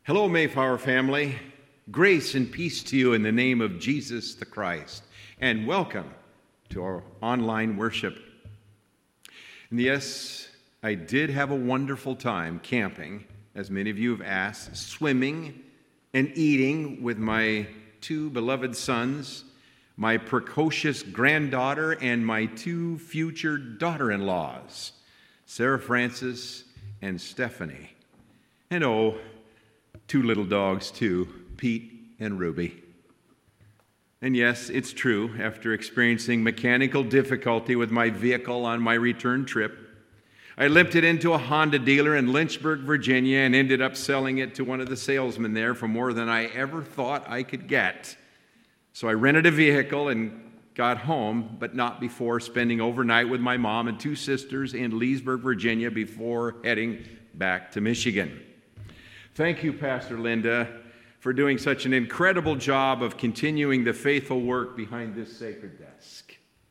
Hello, Mayflower family. Grace and peace to you in the name of Jesus the Christ. And welcome to our online worship. And yes, I did have a wonderful time camping, as many of you have asked, swimming and eating with my two beloved sons, my precocious granddaughter, and my two future daughter-in-laws, Sarah Frances and Stephanie. And two little dogs too, Pete and Ruby. And yes, it's true, after experiencing mechanical difficulty with my vehicle on my return trip, I limped it into a Honda dealer in Lynchburg, Virginia, and ended up selling it to one of the salesmen there for more than I ever thought I could get. So I rented a vehicle and got home, but not before spending overnight with my mom and two sisters in Leesburg, Virginia, before heading back to Michigan. Thank you, Pastor Linda, for doing such an incredible job of continuing the faithful work behind this sacred desk.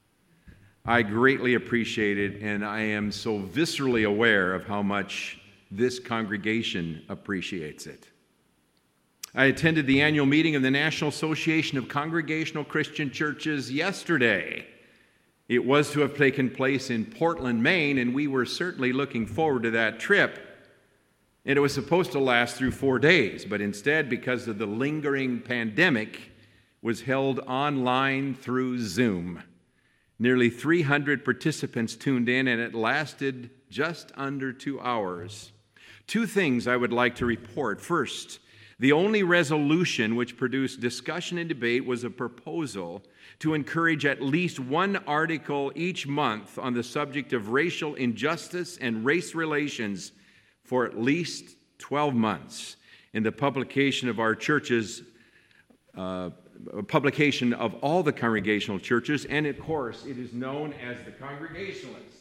I greatly appreciate it, and I am so viscerally aware of how much this congregation appreciates it. I attended the annual meeting of the National Association of Congregational Christian Churches yesterday. It was to have taken place in Portland, Maine, and we were certainly looking forward to that trip. And it was supposed to last through 4 days, but instead, because of the lingering pandemic, was held online through Zoom. Nearly 300 participants tuned in, and it lasted just under 2 hours. Two things I would like to report. First, the only resolution which produced discussion and debate was a proposal to encourage at least one article each month on the subject of racial injustice and race relations for at least 12 months in the publication of our church's publication of all the congregational churches, and of course it is known as the Congregationalist.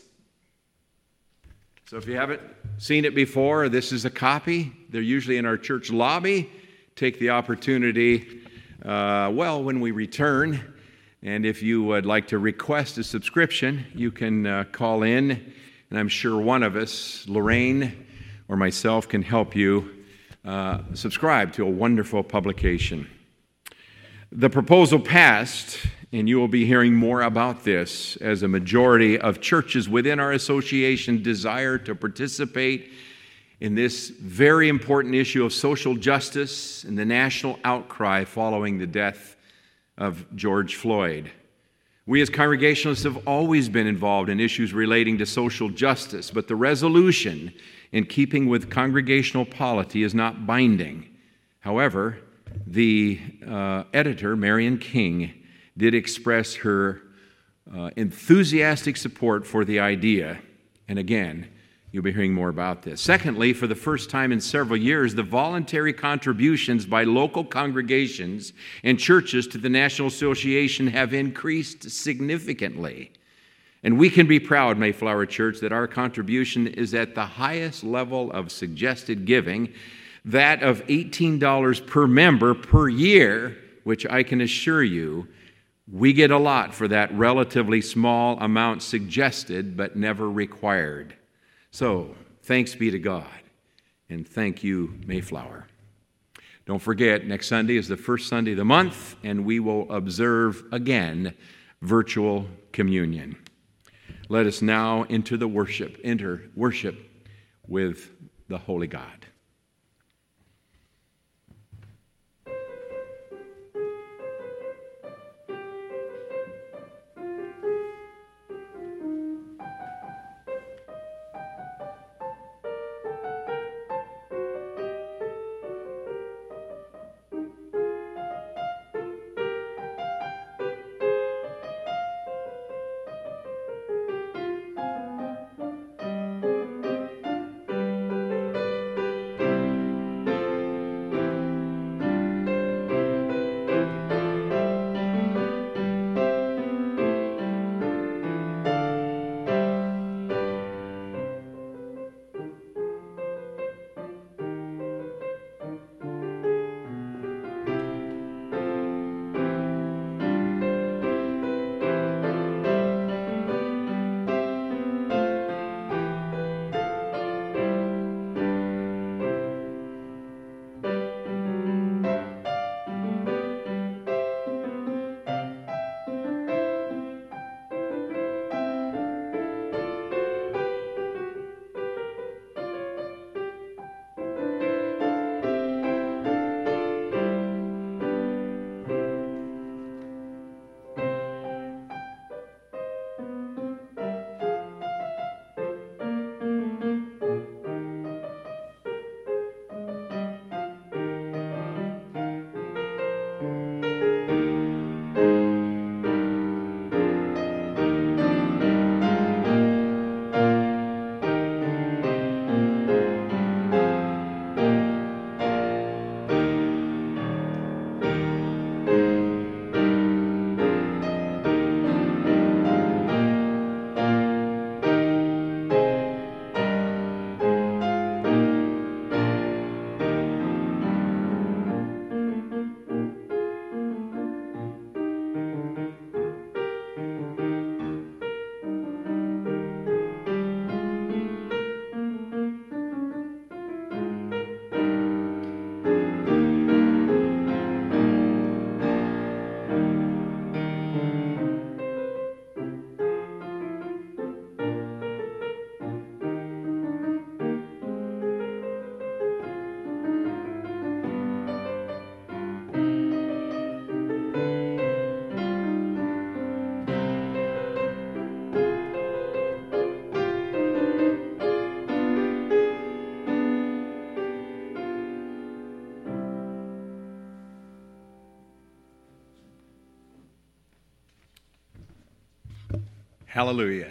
So if you haven't seen it before, this is a copy. They're usually in our church lobby. Take the opportunity when we return, and if you would like to request a subscription, you can call in, and I'm sure one of us, Lorraine or myself, can help you subscribe to a wonderful publication. The proposal passed, and you will be hearing more about this as a majority of churches within our association desire to participate in this very important issue of social justice and the national outcry following the death of George Floyd. We as Congregationalists have always been involved in issues relating to social justice, but the resolution in keeping with congregational polity is not binding. However, the editor, Marion King, did express her enthusiastic support for the idea, and again, you'll be hearing more about this. Secondly, for the first time in several years, the voluntary contributions by local congregations and churches to the National Association have increased significantly. And we can be proud, Mayflower Church, that our contribution is at the highest level of suggested giving, that of $18 per member per year, which I can assure you, we get a lot for that relatively small amount suggested but never required. So, thanks be to God, and thank you, Mayflower. Don't forget, next Sunday is the first Sunday of the month, and we will observe again virtual communion. Let us now enter worship with the Holy God. Hallelujah.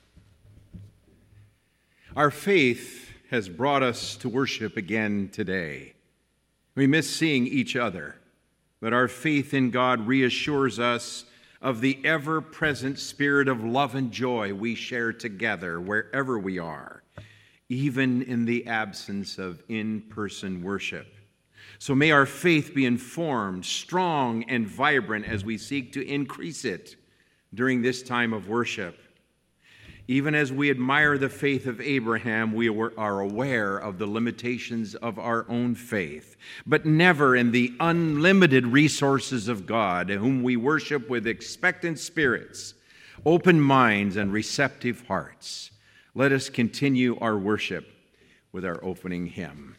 Our faith has brought us to worship again today. We miss seeing each other, but our faith in God reassures us of the ever-present spirit of love and joy we share together wherever we are, even in the absence of in-person worship. So may our faith be informed, strong, and vibrant as we seek to increase it during this time of worship. Even as we admire the faith of Abraham, we are aware of the limitations of our own faith, but never in the unlimited resources of God, whom we worship with expectant spirits, open minds, and receptive hearts. Let us continue our worship with our opening hymn.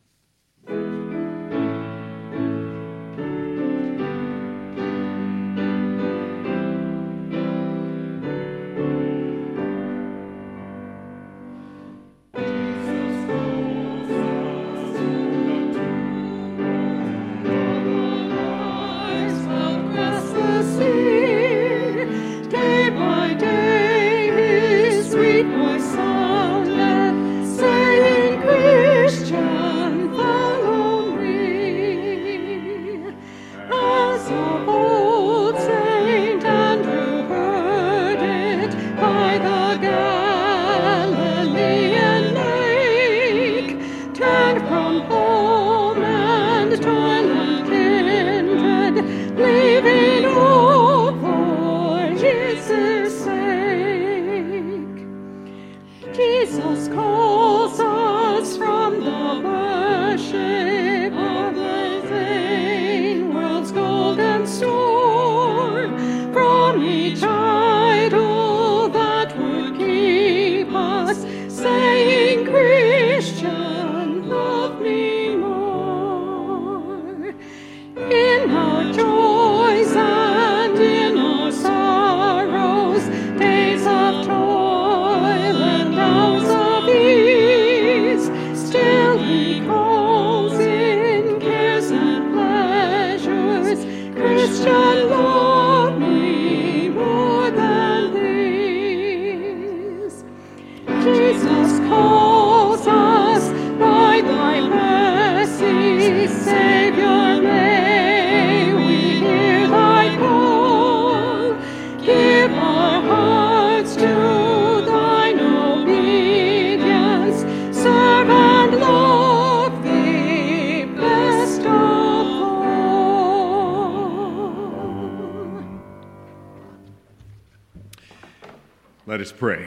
Let us pray.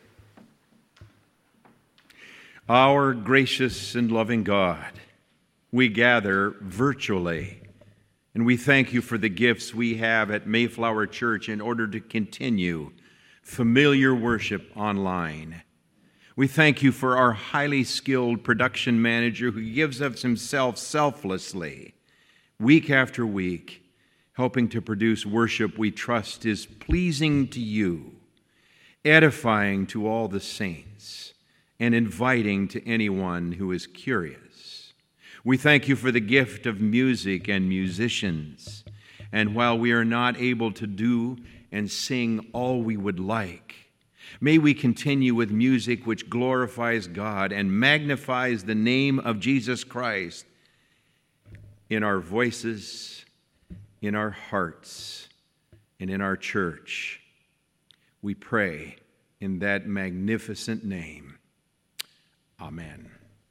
Our gracious and loving God, we gather virtually, and we thank you for the gifts we have at Mayflower Church in order to continue familiar worship online. We thank you for our highly skilled production manager who gives of himself selflessly, week after week, helping to produce worship we trust is pleasing to you, edifying to all the saints, and inviting to anyone who is curious. We thank you for the gift of music and musicians, and while we are not able to do and sing all we would like, may we continue with music which glorifies God and magnifies the name of Jesus Christ in our voices, in our hearts, and in our church. We pray in that magnificent name. Amen.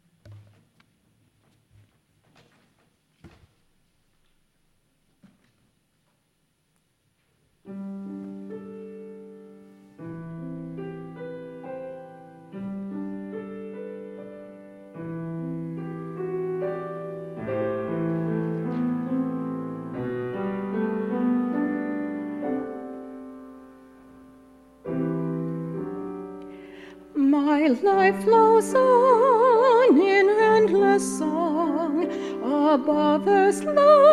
My life flows on in endless song above earth's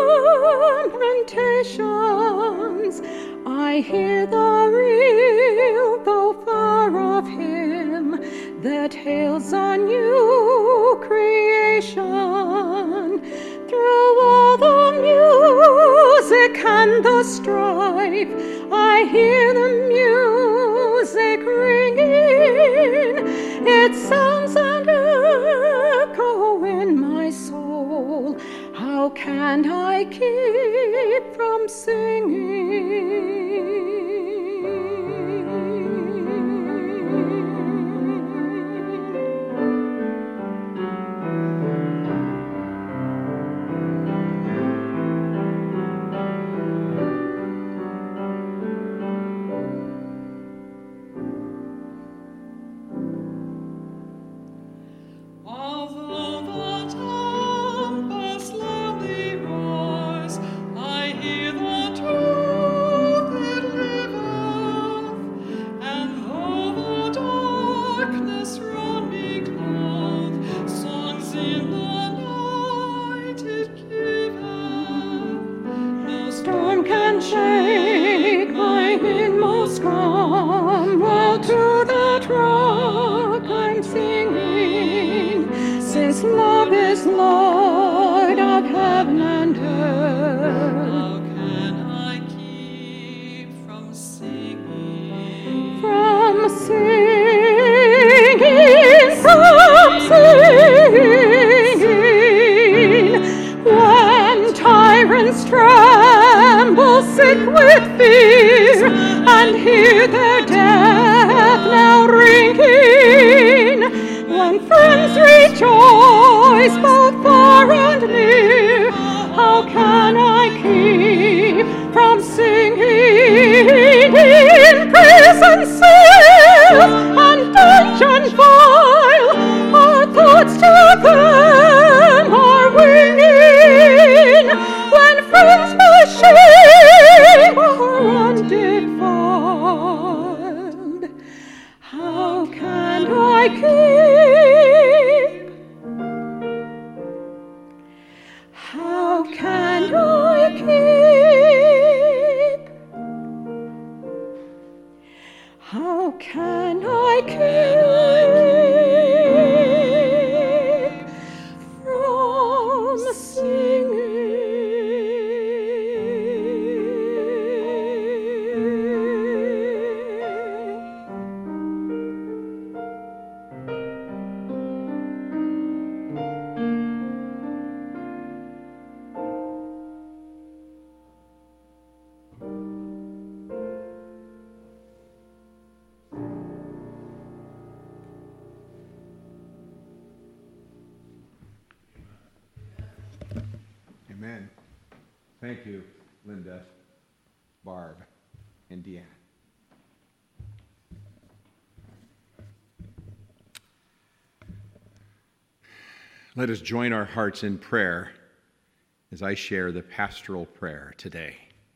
lamentations. I hear the real, though far off hymn that hails a new creation. Through all the music and the strife, I hear the music can I keep from singing? Shake my inmost calm, while to that rock I'm singing, since love is Lord of heaven and earth. How can I keep from singing? From singing, when tyrants tremble sick with fear, and hear their death now ringing, when friends rejoice both far and near, how can I keep from singing? In prison cells and dungeon vile, our thoughts to them are winging, when friends by shame are undefiled. How can I keep? How can I keep? How can I keep from singing? Amen. Thank you, Linda, Barb, and Deanne. Let us join our hearts in prayer as I share the pastoral prayer today.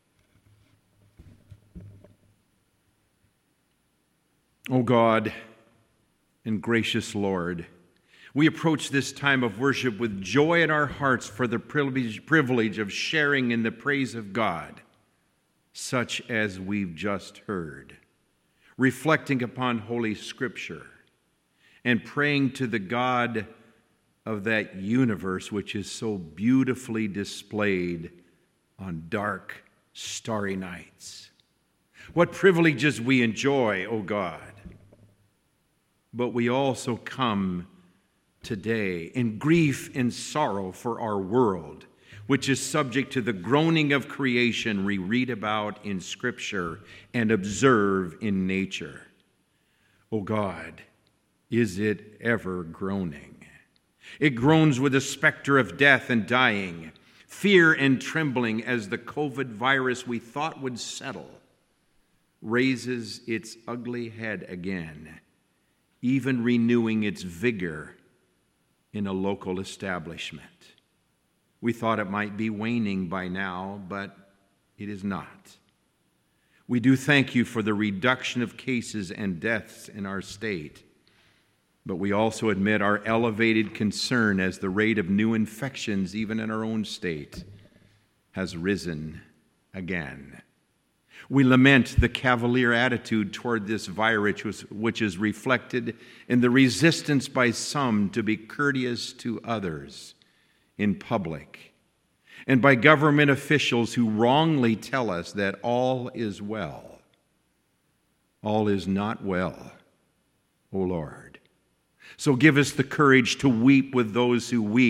O God and gracious Lord, we approach this time of worship with joy in our hearts for the privilege of sharing in the praise of God, such as we've just heard, reflecting upon Holy Scripture, and praying to the God of that universe which is so beautifully displayed on dark, starry nights. What privileges we enjoy, O God! But we also come today in grief and sorrow for our world, which is subject to the groaning of creation we read about in Scripture and observe in nature. O God, is it ever groaning? It groans with the specter of death and dying, fear and trembling as the COVID virus we thought would settle raises its ugly head again, even renewing its vigor in a local establishment. We thought it might be waning by now, but it is not. We do thank you for the reduction of cases and deaths in our state, but we also admit our elevated concern as the rate of new infections, even in our own state, has risen again. We lament the cavalier attitude toward this virus, which is reflected in the resistance by some to be courteous to others in public, and by government officials who wrongly tell us that all is well. All is not well, O Lord. So give us the courage to weep with those who weep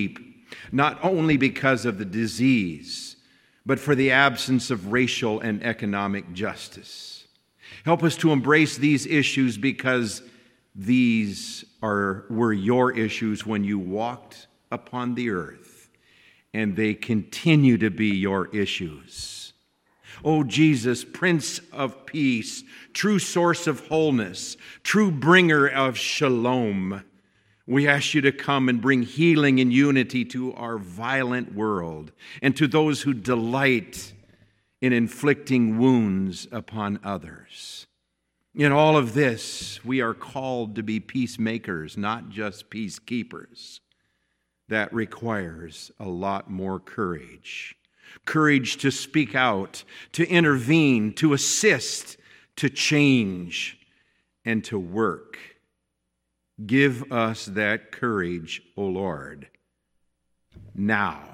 not only because of the disease, but for the absence of racial and economic justice. Help us to embrace these issues because these were your issues when you walked upon the earth, and they continue to be your issues. O Jesus, Prince of Peace, true source of wholeness, true bringer of shalom, we ask you to come and bring healing and unity to our violent world and to those who delight in inflicting wounds upon others. In all of this, we are called to be peacemakers, not just peacekeepers. That requires a lot more courage. Courage to speak out, to intervene, to assist, to change, and to work. Give us that courage, O Lord, now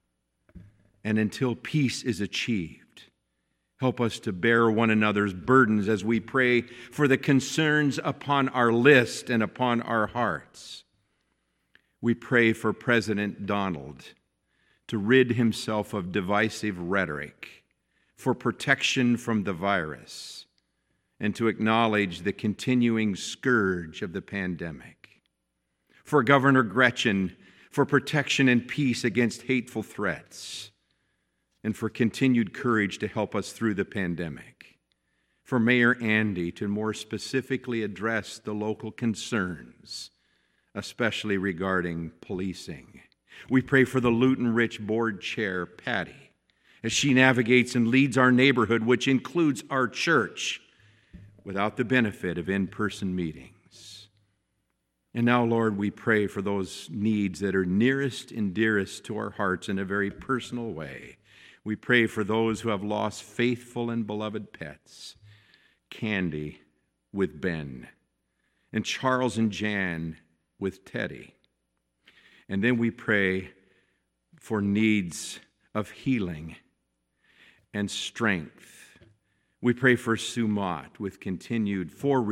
and until peace is achieved. Help us to bear one another's burdens as we pray for the concerns upon our list and upon our hearts. We pray for President Donald to rid himself of divisive rhetoric, for protection from the virus, and to acknowledge the continuing scourge of the pandemic. For Governor Gretchen, for protection and peace against hateful threats, and for continued courage to help us through the pandemic. For Mayor Andy to more specifically address the local concerns, especially regarding policing. We pray for the Luton Rich Board Chair, Patty, as she navigates and leads our neighborhood, which includes our church, without the benefit of in-person meetings. And now, Lord, we pray for those needs that are nearest and dearest to our hearts in a very personal way. We pray for those who have lost faithful and beloved pets, Candy with Ben, and Charles and Jan with Teddy. And then we pray for needs of healing and strength. We pray for Sumat with continued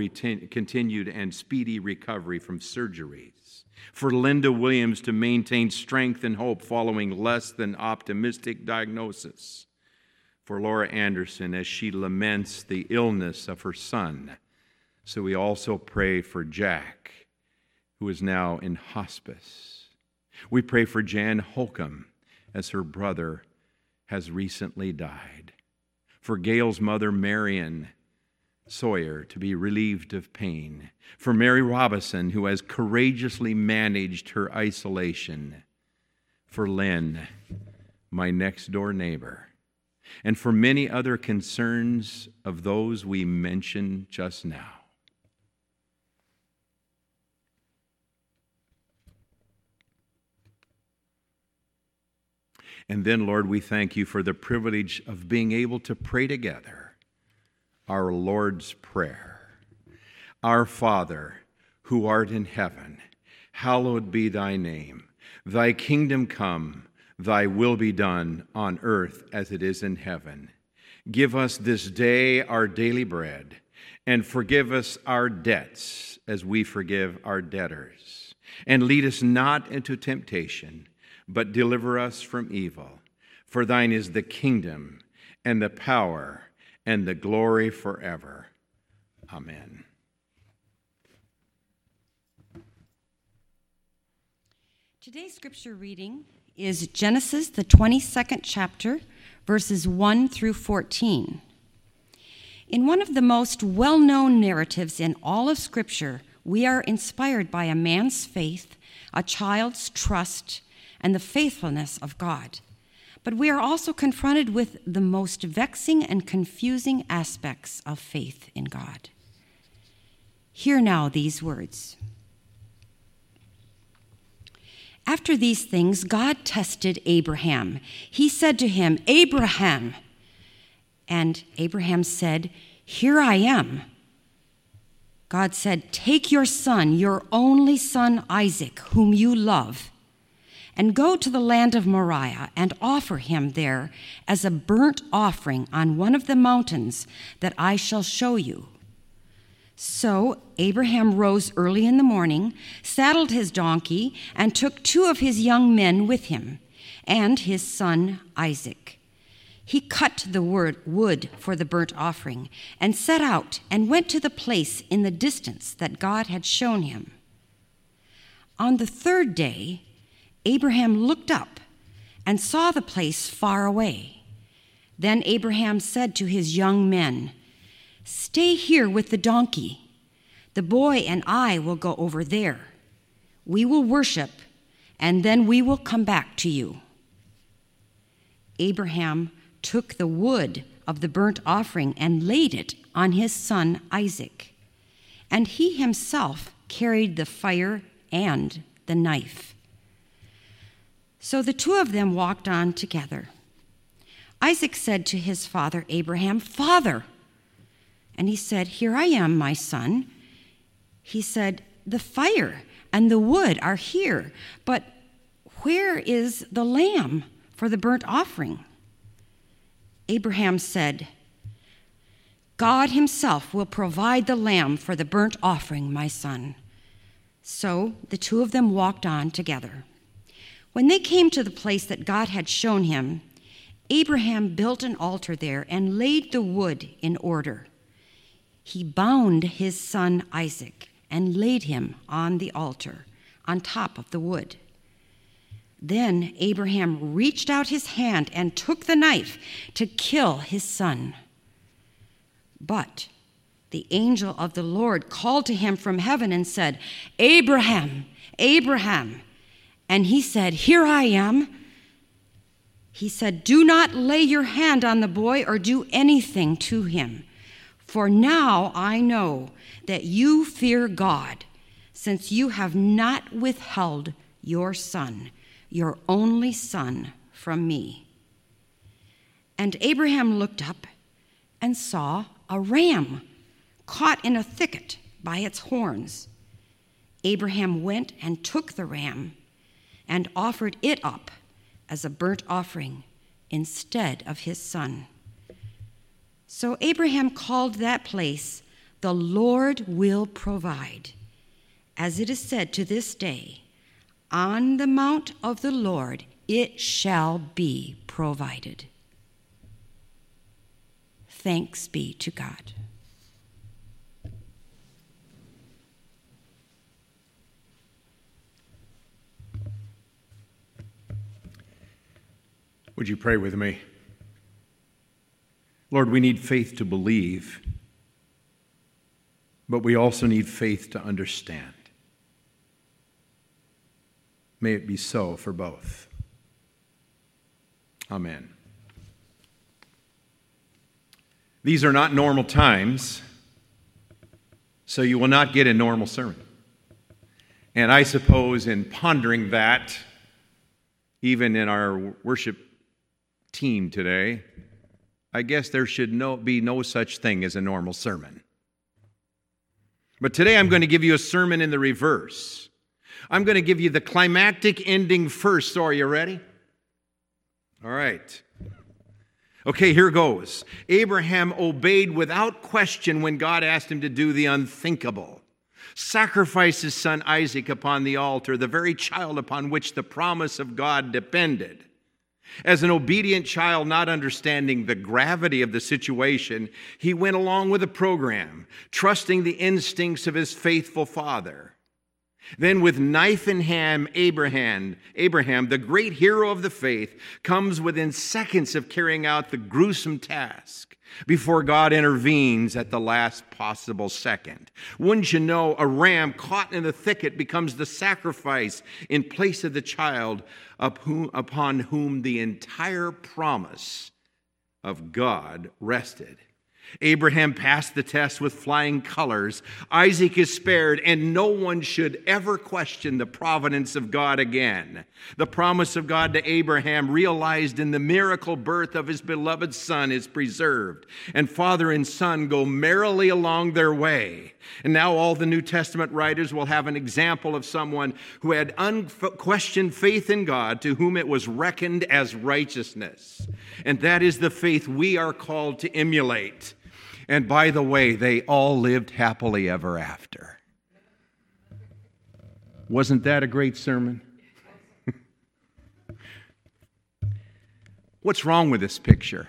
and speedy recovery from surgeries. For Linda Williams to maintain strength and hope following less than optimistic diagnosis. For Laura Anderson as she laments the illness of her son. So we also pray for Jack, who is now in hospice. We pray for Jan Holcomb as her brother has recently died. For Gail's mother, Marion Sawyer, to be relieved of pain. For Mary Robison, who has courageously managed her isolation. For Lynn, my next-door neighbor. And for many other concerns of those we mentioned just now. And then, Lord, we thank you for the privilege of being able to pray together our Lord's Prayer. Our Father, who art in heaven, hallowed be thy name. Thy kingdom come, thy will be done on earth as it is in heaven. Give us this day our daily bread, and forgive us our debts as we forgive our debtors. And lead us not into temptation, but deliver us from evil. For thine is the kingdom and the power and the glory forever. Amen. Today's scripture reading is Genesis, the 22nd chapter, verses 1 through 14. In one of the most well-known narratives in all of Scripture, we are inspired by a man's faith, a child's trust, and the faithfulness of God. But we are also confronted with the most vexing and confusing aspects of faith in God. Hear now these words. After these things, God tested Abraham. He said to him, "Abraham." And Abraham said, "Here I am." God said, "Take your son, your only son Isaac, whom you love, and go to the land of Moriah and offer him there as a burnt offering on one of the mountains that I shall show you." So Abraham rose early in the morning, saddled his donkey, and took 2 of his young men with him, and his son Isaac. He cut the wood for the burnt offering, and set out and went to the place in the distance that God had shown him. On the 3rd day, Abraham looked up and saw the place far away. Then Abraham said to his young men, "Stay here with the donkey. The boy and I will go over there. We will worship, and then we will come back to you." Abraham took the wood of the burnt offering and laid it on his son Isaac, and he himself carried the fire and the knife. So the 2 of them walked on together. Isaac said to his father Abraham, "Father." And he said, "Here I am, my son." He said, "The fire and the wood are here, but where is the lamb for the burnt offering?" Abraham said, "God himself will provide the lamb for the burnt offering, my son." So the 2 of them walked on together. When they came to the place that God had shown him, Abraham built an altar there and laid the wood in order. He bound his son Isaac and laid him on the altar, on top of the wood. Then Abraham reached out his hand and took the knife to kill his son. But the angel of the Lord called to him from heaven and said, "Abraham, Abraham." And he said, "Here I am." He said, "Do not lay your hand on the boy or do anything to him. For now I know that you fear God, since you have not withheld your son, your only son, from me." And Abraham looked up and saw a ram caught in a thicket by its horns. Abraham went and took the ram and offered it up as a burnt offering instead of his son. So Abraham called that place, "The Lord will provide." As it is said to this day, "On the mount of the Lord it shall be provided." Thanks be to God. Would you pray with me? Lord, we need faith to believe, but we also need faith to understand. May it be so for both. Amen. These are not normal times, so you will not get a normal sermon. And I suppose in pondering that, even in our worship team today, I guess there should be no such thing as a normal sermon. But today I'm going to give you a sermon in the reverse. I'm going to give you the climactic ending first. So are you ready? All right. Okay, here goes. Abraham obeyed without question when God asked him to do the unthinkable. Sacrifice his son Isaac upon the altar, the very child upon which the promise of God depended. As an obedient child, not understanding the gravity of the situation, he went along with the program, trusting the instincts of his faithful father. Then with knife in hand, Abraham, the great hero of the faith, comes within seconds of carrying out the gruesome task before God intervenes at the last possible second. Wouldn't you know, a ram caught in the thicket becomes the sacrifice in place of the child upon whom the entire promise of God rested. Abraham passed the test with flying colors. Isaac is spared, and no one should ever question the providence of God again. The promise of God to Abraham, realized in the miracle birth of his beloved son, is preserved, and father and son go merrily along their way. And now all the New Testament writers will have an example of someone who had unquestioned faith in God, to whom it was reckoned as righteousness. And that is the faith we are called to emulate. And by the way, they all lived happily ever after. Wasn't that a great sermon? What's wrong with this picture?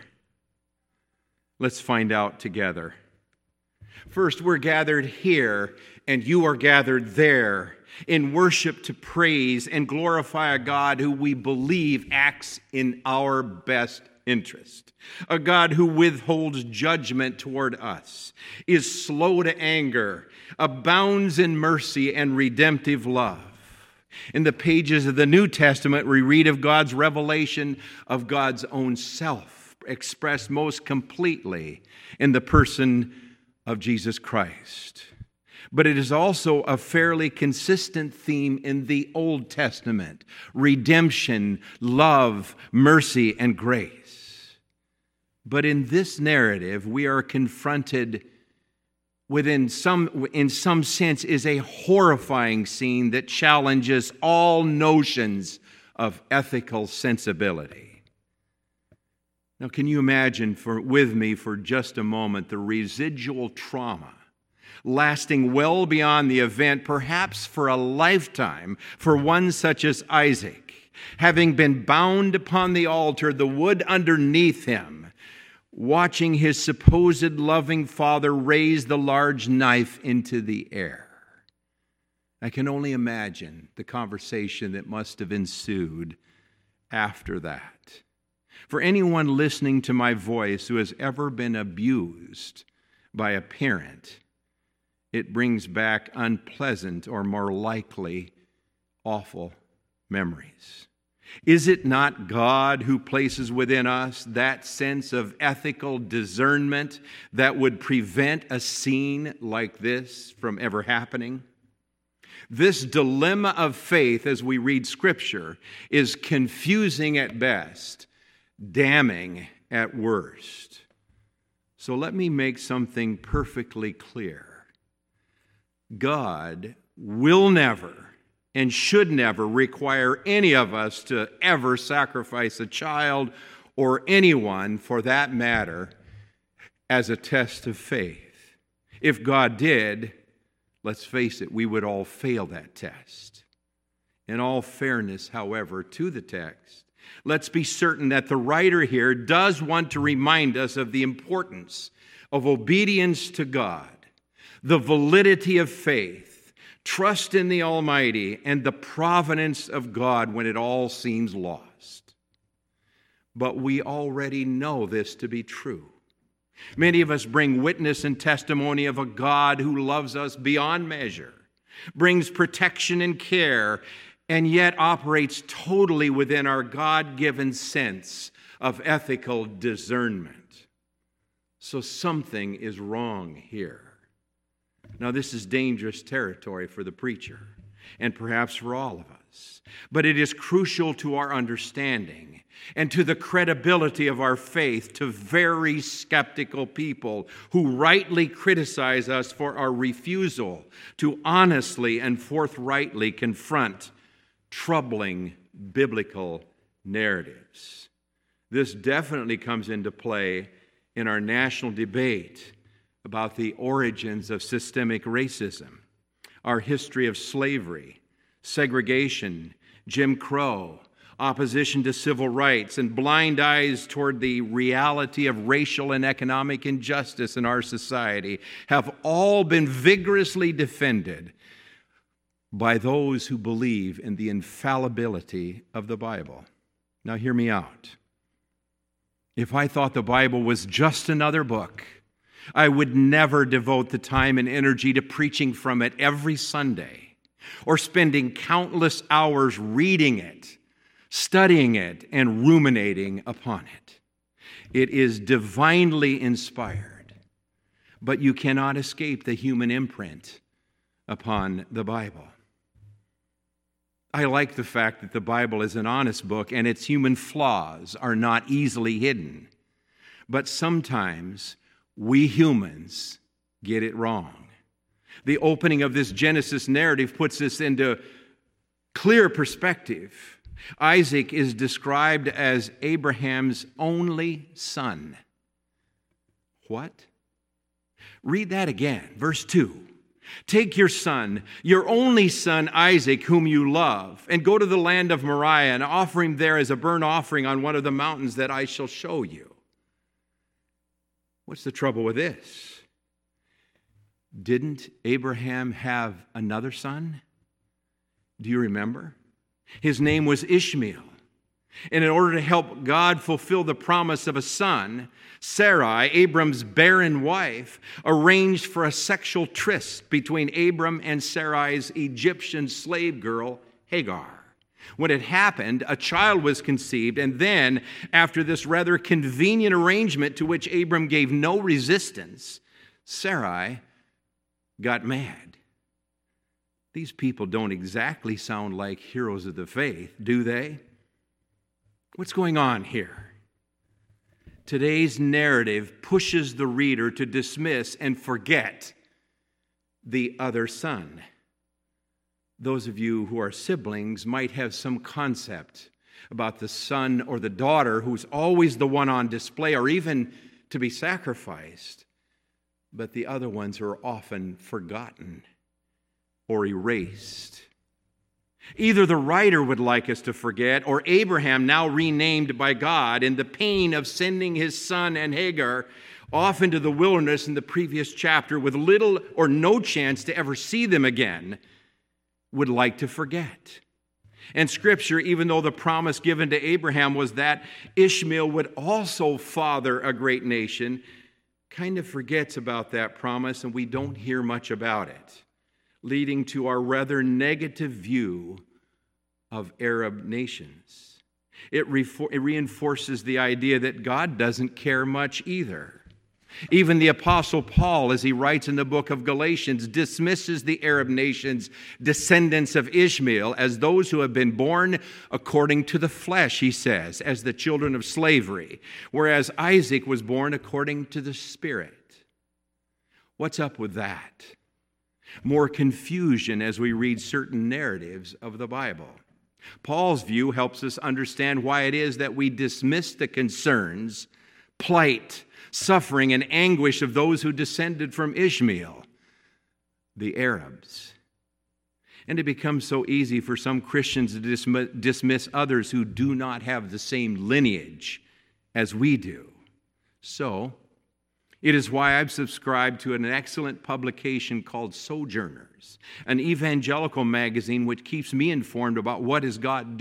Let's find out together. First, we're gathered here, and you are gathered there in worship to praise and glorify a God who we believe acts in our best interest. A God who withholds judgment toward us, is slow to anger, abounds in mercy and redemptive love. In the pages of the New Testament, we read of God's revelation of God's own self, expressed most completely in the person of Jesus Christ. But it is also a fairly consistent theme in the Old Testament: redemption, love, mercy, and grace. But in this narrative, we are confronted with, in some sense, is a horrifying scene that challenges all notions of ethical sensibility. Now, can you imagine with me for just a moment the residual trauma lasting well beyond the event, perhaps for a lifetime, for one such as Isaac, having been bound upon the altar, the wood underneath him, watching his supposed loving father raise the large knife into the air. I can only imagine the conversation that must have ensued after that. For anyone listening to my voice who has ever been abused by a parent, it brings back unpleasant, or more likely, awful memories. Is it not God who places within us that sense of ethical discernment that would prevent a scene like this from ever happening? This dilemma of faith, as we read Scripture, is confusing at best, damning at worst. So let me make something perfectly clear. God will never and should never require any of us to ever sacrifice a child, or anyone for that matter, as a test of faith. If God did, let's face it, we would all fail that test. In all fairness, however, to the text, let's be certain that the writer here does want to remind us of the importance of obedience to God, the validity of faith, trust in the Almighty, and the providence of God when it all seems lost. But we already know this to be true. Many of us bring witness and testimony of a God who loves us beyond measure, brings protection and care, and yet operates totally within our God-given sense of ethical discernment. So something is wrong here. Now, this is dangerous territory for the preacher, and perhaps for all of us. But it is crucial to our understanding and to the credibility of our faith to very skeptical people who rightly criticize us for our refusal to honestly and forthrightly confront troubling biblical narratives. This definitely comes into play in our national debate about the origins of systemic racism, our history of slavery, segregation, Jim Crow, opposition to civil rights, and blind eyes toward the reality of racial and economic injustice in our society have all been vigorously defended by those who believe in the infallibility of the Bible. Now, hear me out. If I thought the Bible was just another book, I would never devote the time and energy to preaching from it every Sunday, or spending countless hours reading it, studying it, and ruminating upon it. It is divinely inspired, but you cannot escape the human imprint upon the Bible. I like the fact that the Bible is an honest book and its human flaws are not easily hidden. But sometimes we humans get it wrong. The opening of this Genesis narrative puts this into clear perspective. Isaac is described as Abraham's only son. What? Read that again, verse 2. Take your son, your only son Isaac, whom you love, and go to the land of Moriah and offer him there as a burnt offering on one of the mountains that I shall show you. What's the trouble with this? Didn't Abraham have another son? Do you remember? His name was Ishmael. And in order to help God fulfill the promise of a son, Sarai, Abram's barren wife, arranged for a sexual tryst between Abram and Sarai's Egyptian slave girl, Hagar. When it happened, a child was conceived, and then, after this rather convenient arrangement to which Abram gave no resistance, Sarai got mad. These people don't exactly sound like heroes of the faith, do they? What's going on here? Today's narrative pushes the reader to dismiss and forget the other son. Those of you who are siblings might have some concept about the son or the daughter who's always the one on display or even to be sacrificed, but the other ones are often forgotten or erased. Either the writer would like us to forget, or Abraham, now renamed by God, in the pain of sending his son and Hagar off into the wilderness in the previous chapter with little or no chance to ever see them again, would like to forget. And Scripture, even though the promise given to Abraham was that Ishmael would also father a great nation, kind of forgets about that promise, and we don't hear much about it, leading to our rather negative view of Arab nations. It reinforces the idea that God doesn't care much either. Even the Apostle Paul, as he writes in the book of Galatians, dismisses the Arab nations, descendants of Ishmael, as those who have been born according to the flesh, he says, as the children of slavery, whereas Isaac was born according to the Spirit. What's up with that? More confusion as we read certain narratives of the Bible. Paul's view helps us understand why it is that we dismiss the concerns, plight, suffering, and anguish of those who descended from Ishmael, the Arabs. And it becomes so easy for some Christians to dismiss others who do not have the same lineage as we do. So, it is why I've subscribed to an excellent publication called Sojourners, an evangelical magazine which keeps me informed about what God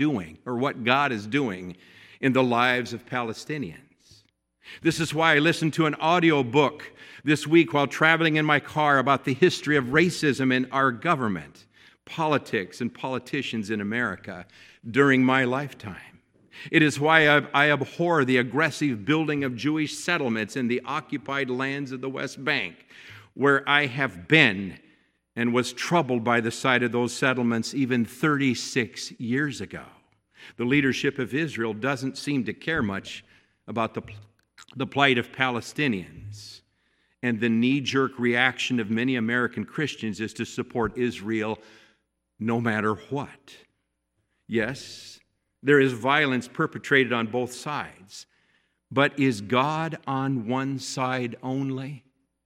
is doing in the lives of Palestinians. This is why I listened to an audio book this week while traveling in my car about the history of racism in our government, politics, and politicians in America during my lifetime. It is why I abhor the aggressive building of Jewish settlements in the occupied lands of the West Bank, where I have been and was troubled by the sight of those settlements even 36 years ago. The leadership of Israel doesn't seem to care much about the plight of Palestinians, and the knee-jerk reaction of many American Christians is to support Israel no matter what. Yes, there is violence perpetrated on both sides, but is God on one side only?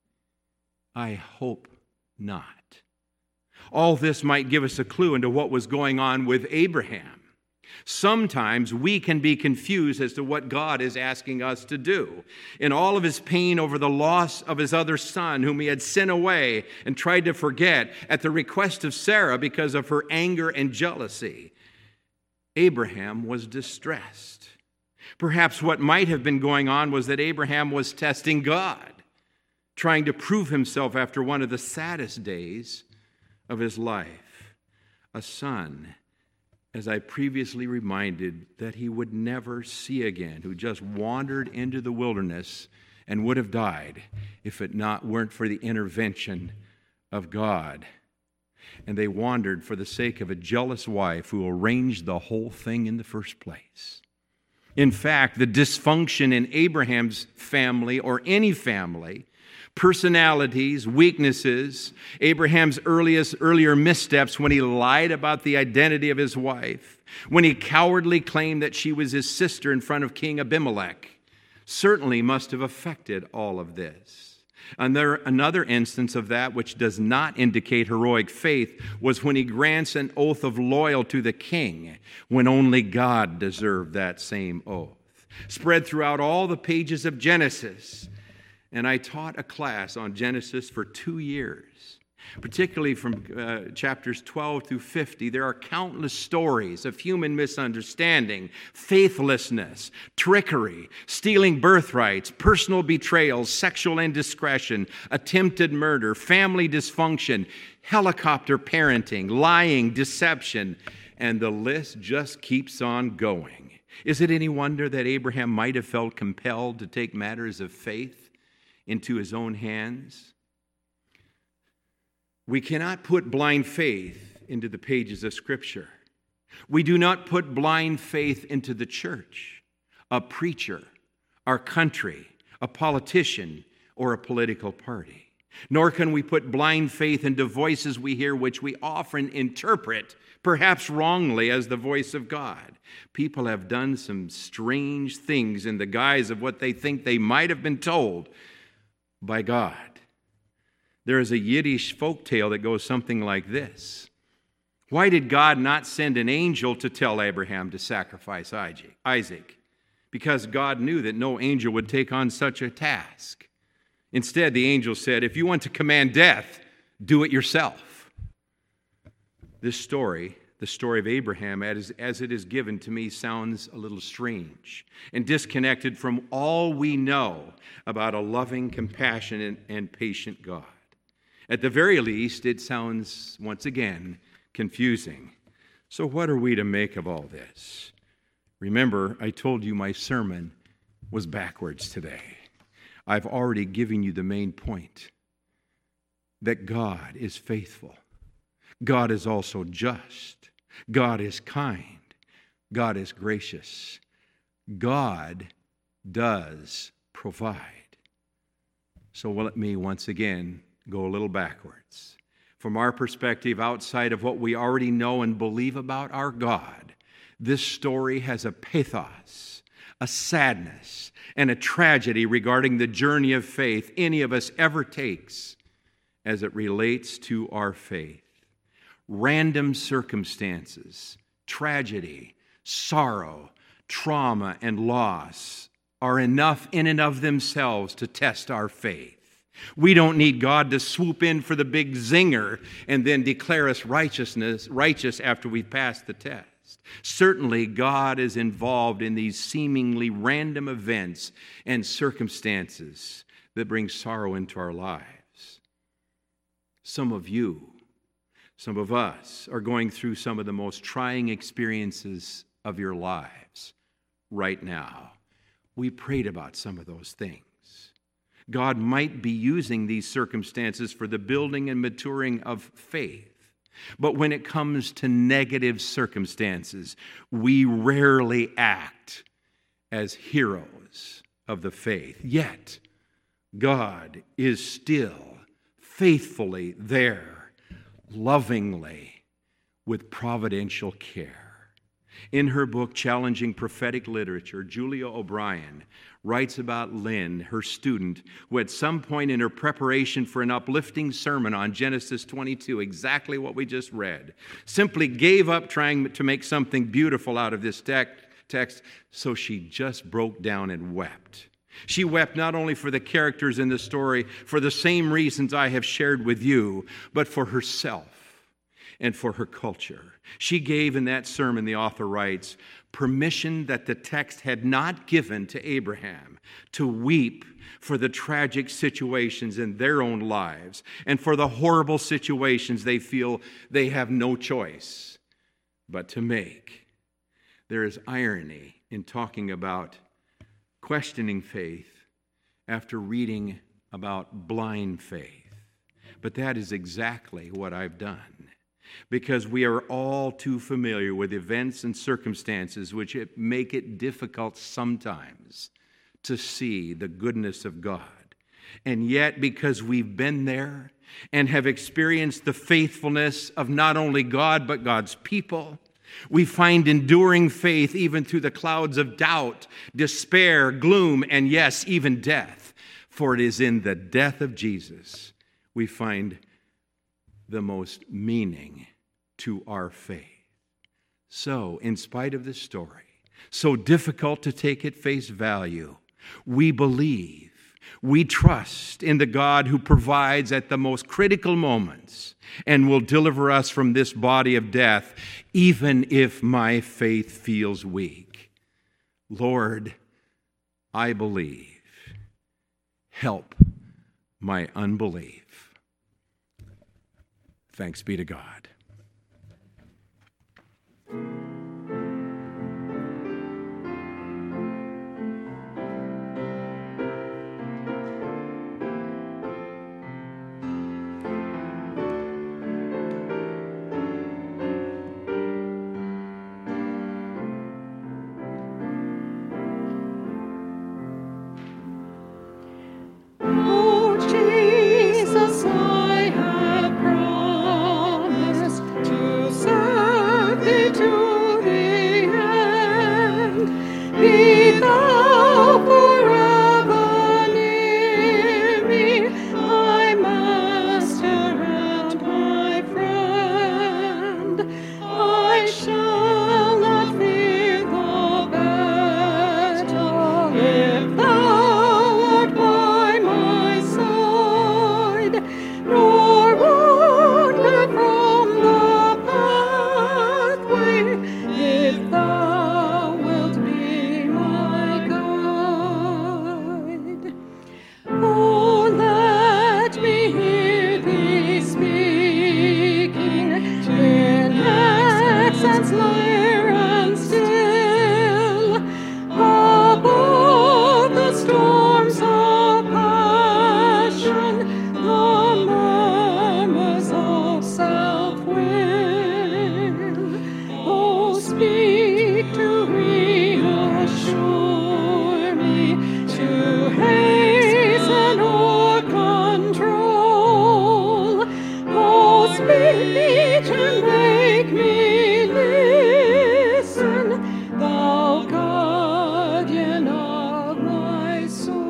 I hope not. All this might give us a clue into what was going on with Abraham. Sometimes we can be confused as to what God is asking us to do. In all of his pain over the loss of his other son, whom he had sent away and tried to forget at the request of Sarah because of her anger and jealousy, Abraham was distressed. Perhaps what might have been going on was that Abraham was testing God, trying to prove himself after one of the saddest days of his life. A son, as I previously reminded, that he would never see again, who just wandered into the wilderness and would have died if it weren't for the intervention of God. And they wandered for the sake of a jealous wife who arranged the whole thing in the first place. In fact, the dysfunction in Abraham's family, or any family, personalities, weaknesses, Abraham's earlier missteps when he lied about the identity of his wife, when he cowardly claimed that she was his sister in front of King Abimelech, certainly must have affected all of this. Another instance of that which does not indicate heroic faith was when he grants an oath of loyalty to the king, when only God deserved that same oath. Spread throughout all the pages of Genesis. And I taught a class on Genesis for 2 years. Particularly from chapters 12 through 50, there are countless stories of human misunderstanding, faithlessness, trickery, stealing birthrights, personal betrayals, sexual indiscretion, attempted murder, family dysfunction, helicopter parenting, lying, deception, and the list just keeps on going. Is it any wonder that Abraham might have felt compelled to take matters of faith into his own hands? We cannot put blind faith into the pages of Scripture. We do not put blind faith into the church, a preacher, our country, a politician, or a political party. Nor can we put blind faith into voices we hear which we often interpret, perhaps wrongly, as the voice of God. People have done some strange things in the guise of what they think they might have been told by God. There is a Yiddish folktale that goes something like this. Why did God not send an angel to tell Abraham to sacrifice Isaac? Because God knew that no angel would take on such a task. Instead, the angel said, if you want to command death, do it yourself. This story, the story of Abraham, as it is given to me, sounds a little strange and disconnected from all we know about a loving, compassionate, and patient God. At the very least, it sounds, once again, confusing. So what are we to make of all this? Remember, I told you my sermon was backwards today. I've already given you the main point, that God is faithful. God is also just. God is kind. God is gracious. God does provide. So let me once again go a little backwards. From our perspective, outside of what we already know and believe about our God, this story has a pathos, a sadness, and a tragedy regarding the journey of faith any of us ever takes as it relates to our faith. Random circumstances, tragedy, sorrow, trauma, and loss are enough in and of themselves to test our faith. We don't need God to swoop in for the big zinger and then declare us righteous after we've passed the test. Certainly, God is involved in these seemingly random events and circumstances that bring sorrow into our lives. Some of you, some of us are going through some of the most trying experiences of your lives right now. We prayed about some of those things. God might be using these circumstances for the building and maturing of faith. But when it comes to negative circumstances, we rarely act as heroes of the faith. Yet, God is still faithfully there, lovingly, with providential care. In her book, Challenging Prophetic Literature, Julia O'Brien writes about Lynn, her student, who at some point in her preparation for an uplifting sermon on Genesis 22, exactly what we just read, simply gave up trying to make something beautiful out of this text, so she just broke down and wept. She wept not only for the characters in the story, for the same reasons I have shared with you, but for herself and for her culture. She gave in that sermon, the author writes, permission that the text had not given to Abraham to weep for the tragic situations in their own lives and for the horrible situations they feel they have no choice but to make. There is irony in talking about questioning faith after reading about blind faith. But that is exactly what I've done. Because we are all too familiar with events and circumstances which make it difficult sometimes to see the goodness of God. And yet, because we've been there and have experienced the faithfulness of not only God but God's people, we find enduring faith even through the clouds of doubt, despair, gloom, and yes, even death. For it is in the death of Jesus we find the most meaning to our faith. So, in spite of this story, so difficult to take at face value, we believe, we trust in the God who provides at the most critical moments and will deliver us from this body of death, even if my faith feels weak. Lord, I believe. Help my unbelief. Thanks be to God. Oh, Jesus, I have promised to serve thee to the end. Be thou forever near me, my master and my friend. I shall not fear the battle if thou art by my side, nor wander from the pathway if thou wilt be my guide. Oh, let me hear thee speaking in accents clear and still, above the storms of passion, the murmurs of self-will. Oh, speak to reassure me, to hasten or control. Oh, speak and make me listen, thou guardian of my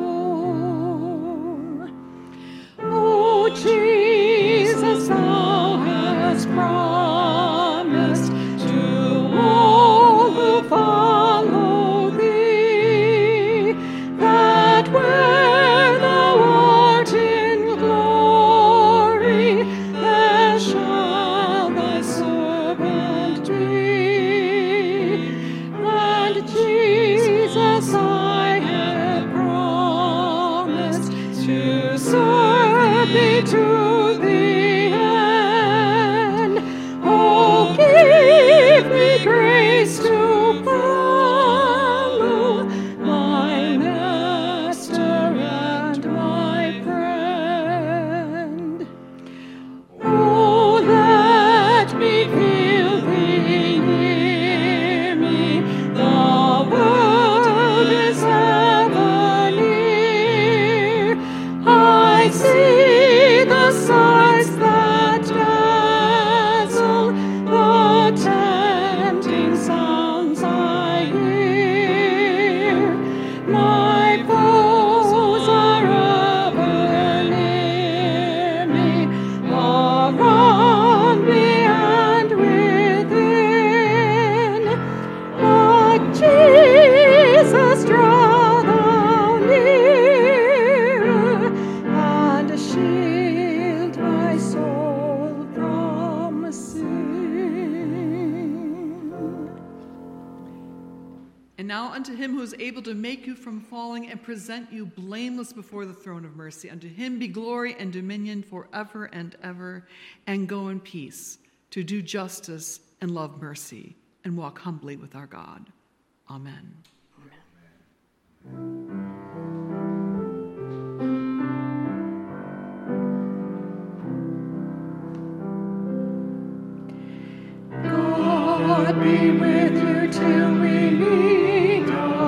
soul. Oh, Jesus, thou hast promised to all who follow thee, that where thou art in glory, there shall thy servant be. And Jesus, I have promised to serve thee to the end. Oh, give me grace to follow my master and my friend. Oh, let me feel thee near me, the world is ever near. I see the sights that dazzle, the tempting sounds I hear. My foes are ever near me, around me and within. But Jesus, draw thou near, and shield my soul from sin. And now unto him who is able to make you from falling and present you blameless before the throne of mercy, unto him be glory and dominion forever and ever. And go in peace to do justice and love mercy and walk humbly with our God. Amen. God be with you till we meet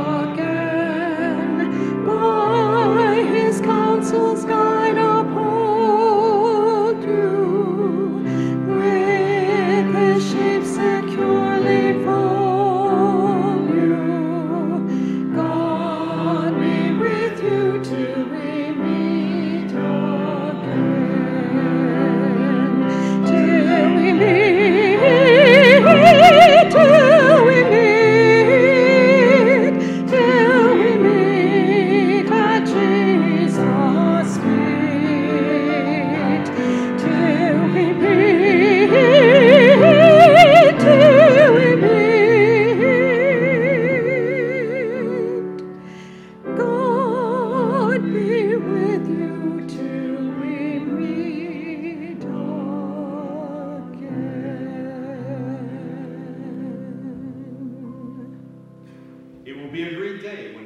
again. By his counsels guide, uphold you. With his sheep securely fold you. God be with you till we meet be a great day when